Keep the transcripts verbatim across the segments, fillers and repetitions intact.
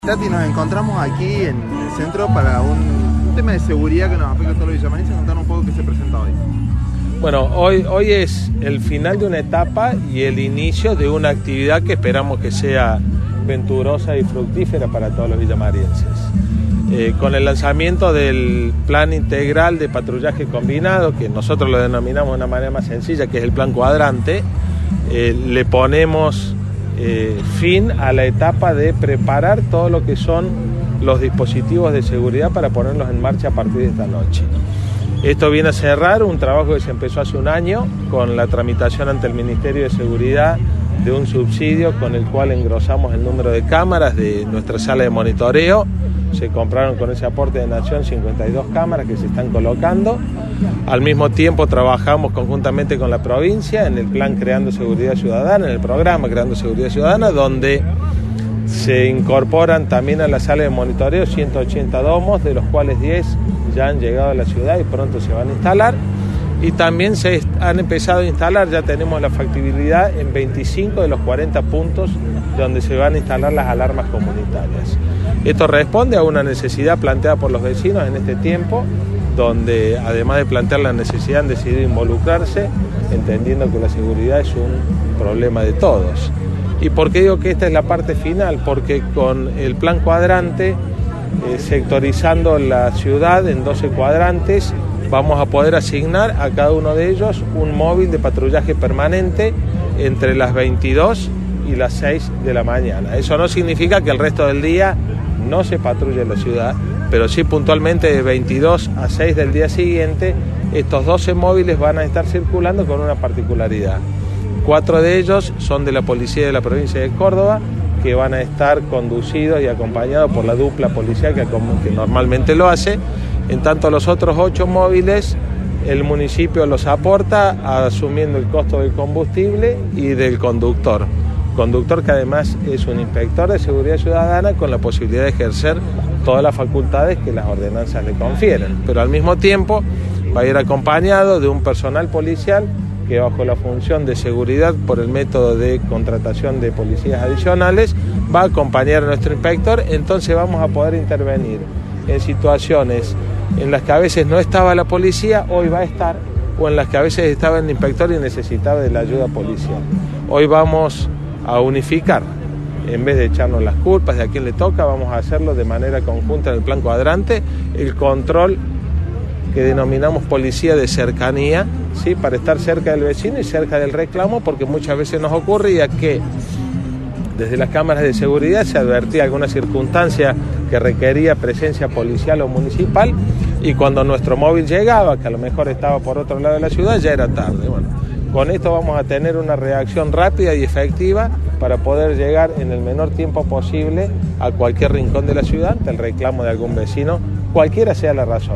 Tati, nos encontramos aquí en el centro para un, un tema de seguridad que nos afecta a todos los villamarenses. Contanos un poco qué se presenta hoy. Bueno, hoy, hoy es el final de una etapa y el inicio de una actividad que esperamos que sea venturosa y fructífera para todos los villamarenses. Eh, con el lanzamiento del plan integral de patrullaje combinado, que nosotros lo denominamos de una manera más sencilla, que es el plan cuadrante, eh, le ponemos eh, fin a la etapa de preparar todo lo que son los dispositivos de seguridad para ponerlos en marcha a partir de esta noche. Esto viene a cerrar un trabajo que se empezó hace un año con la tramitación ante el Ministerio de Seguridad de un subsidio con el cual engrosamos el número de cámaras de nuestra sala de monitoreo. Se compraron con ese aporte de Nación cincuenta y dos cámaras que se están colocando. Al mismo tiempo trabajamos conjuntamente con la provincia en el plan Creando Seguridad Ciudadana, en el programa Creando Seguridad Ciudadana, donde se incorporan también a la sala de monitoreo ciento ochenta domos, de los cuales diez ya han llegado a la ciudad y pronto se van a instalar. Y también se han empezado a instalar, ya tenemos la factibilidad en veinticinco de los cuarenta puntos donde se van a instalar las alarmas comunitarias. Esto responde a una necesidad planteada por los vecinos en este tiempo, donde además de plantear la necesidad han decidido involucrarse, entendiendo que la seguridad es un problema de todos. ¿Y por qué digo que esta es la parte final? Porque con el plan cuadrante, eh, sectorizando la ciudad en doce cuadrantes, vamos a poder asignar a cada uno de ellos un móvil de patrullaje permanente entre las veintidós y las seis de la mañana. Eso no significa que el resto del día no se patrulle en la ciudad, pero sí puntualmente de veintidós a seis del día siguiente, estos doce móviles van a estar circulando con una particularidad. Cuatro de ellos son de la policía de la provincia de Córdoba, que van a estar conducidos y acompañados por la dupla policial que, que normalmente lo hace. En tanto, los otros ocho móviles, el municipio los aporta asumiendo el costo del combustible y del conductor. Conductor que además es un inspector de seguridad ciudadana con la posibilidad de ejercer todas las facultades que las ordenanzas le confieren. Pero al mismo tiempo va a ir acompañado de un personal policial que bajo la función de seguridad por el método de contratación de policías adicionales va a acompañar a nuestro inspector. Entonces vamos a poder intervenir en situaciones en las que a veces no estaba la policía, hoy va a estar, o en las que a veces estaba el inspector y necesitaba de la ayuda policial. Hoy vamos a unificar, en vez de echarnos las culpas de a quién le toca, vamos a hacerlo de manera conjunta en el plan cuadrante, el control que denominamos policía de cercanía, ¿sí? Para estar cerca del vecino y cerca del reclamo, porque muchas veces nos ocurría que desde las cámaras de seguridad se advertía alguna circunstancia que requería presencia policial o municipal y cuando nuestro móvil llegaba, que a lo mejor estaba por otro lado de la ciudad, ya era tarde. Bueno, con esto vamos a tener una reacción rápida y efectiva para poder llegar en el menor tiempo posible a cualquier rincón de la ciudad ante el reclamo de algún vecino, cualquiera sea la razón.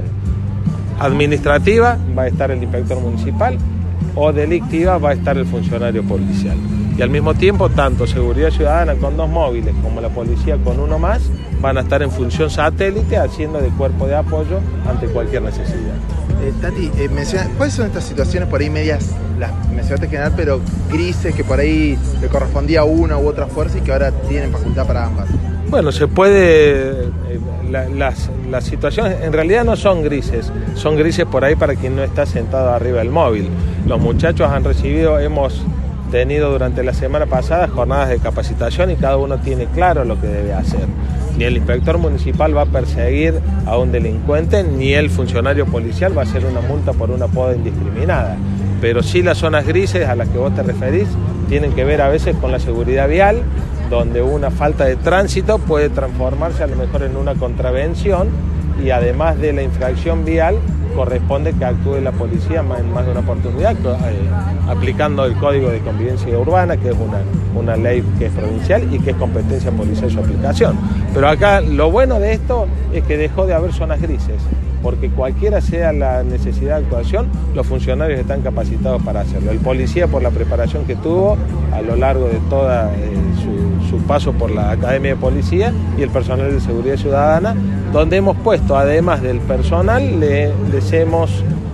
Administrativa va a estar el inspector municipal o delictiva va a estar el funcionario policial. Y al mismo tiempo, tanto Seguridad Ciudadana con dos móviles como la policía con uno más van a estar en función satélite haciendo de cuerpo de apoyo ante cualquier necesidad. Eh, Tati, eh, menciona, ¿cuáles son estas situaciones por ahí medias, las mencionaste en general, pero grises, que por ahí le correspondía a una u otra fuerza y que ahora tienen facultad para ambas? Bueno, se puede, eh, la, las, las situaciones en realidad no son grises, son grises por ahí para quien no está sentado arriba del móvil. Los muchachos han recibido, hemos tenido durante la semana pasada jornadas de capacitación y cada uno tiene claro lo que debe hacer. Ni el inspector municipal va a perseguir a un delincuente, ni el funcionario policial va a hacer una multa por una poda indiscriminada. Pero sí las zonas grises a las que vos te referís tienen que ver a veces con la seguridad vial, donde una falta de tránsito puede transformarse a lo mejor en una contravención y además de la infracción vial corresponde que actúe la policía en más de una oportunidad, eh, aplicando el Código de Convivencia Urbana, que es una, una ley que es provincial y que es competencia policial su aplicación. Pero acá lo bueno de esto es que dejó de haber zonas grises, porque cualquiera sea la necesidad de actuación, los funcionarios están capacitados para hacerlo. El policía por la preparación que tuvo a lo largo de toda eh, su, su paso por la Academia de Policía y el personal de Seguridad Ciudadana, donde hemos puesto, además del personal, le, les hemos,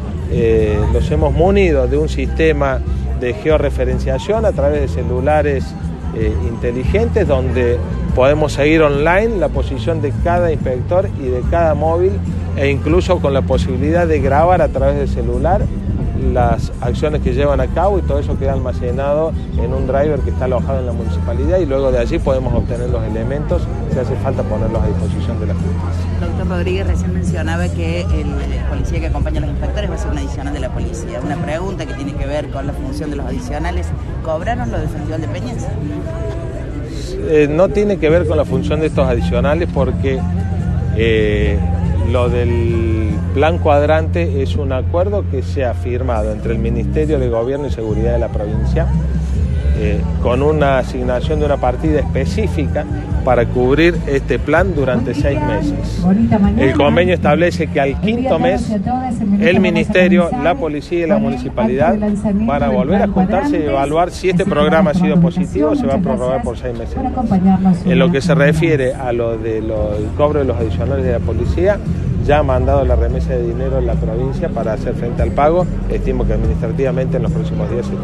eh, los hemos munido de un sistema de georreferenciación a través de celulares eh, inteligentes, donde podemos seguir online la posición de cada inspector y de cada móvil, e incluso con la posibilidad de grabar a través del celular las acciones que llevan a cabo, y todo eso queda almacenado en un driver que está alojado en la municipalidad, y luego de allí podemos obtener los elementos si hace falta ponerlos a disposición de la justicia. Doctor Rodríguez recién mencionaba que el policía que acompaña a los inspectores va a ser un adicional de la policía. Una pregunta que tiene que ver con la función de los adicionales: ¿cobraron lo del Festival de Peñas? Eh, no tiene que ver con la función de estos adicionales, porque eh, lo del plan cuadrante es un acuerdo que se ha firmado entre el Ministerio de Gobierno y Seguridad de la provincia, eh, con una asignación de una partida específica para cubrir este plan durante seis meses. El convenio establece que al quinto mes el Ministerio, la policía y la municipalidad van a volver a juntarse y evaluar si este programa ha sido positivo. Se va a prorrogar por seis meses. En lo que se refiere a lo del cobro de los adicionales de la policía, ya ha mandado la remesa de dinero en la provincia para hacer frente al pago. Estimo que administrativamente en los próximos días se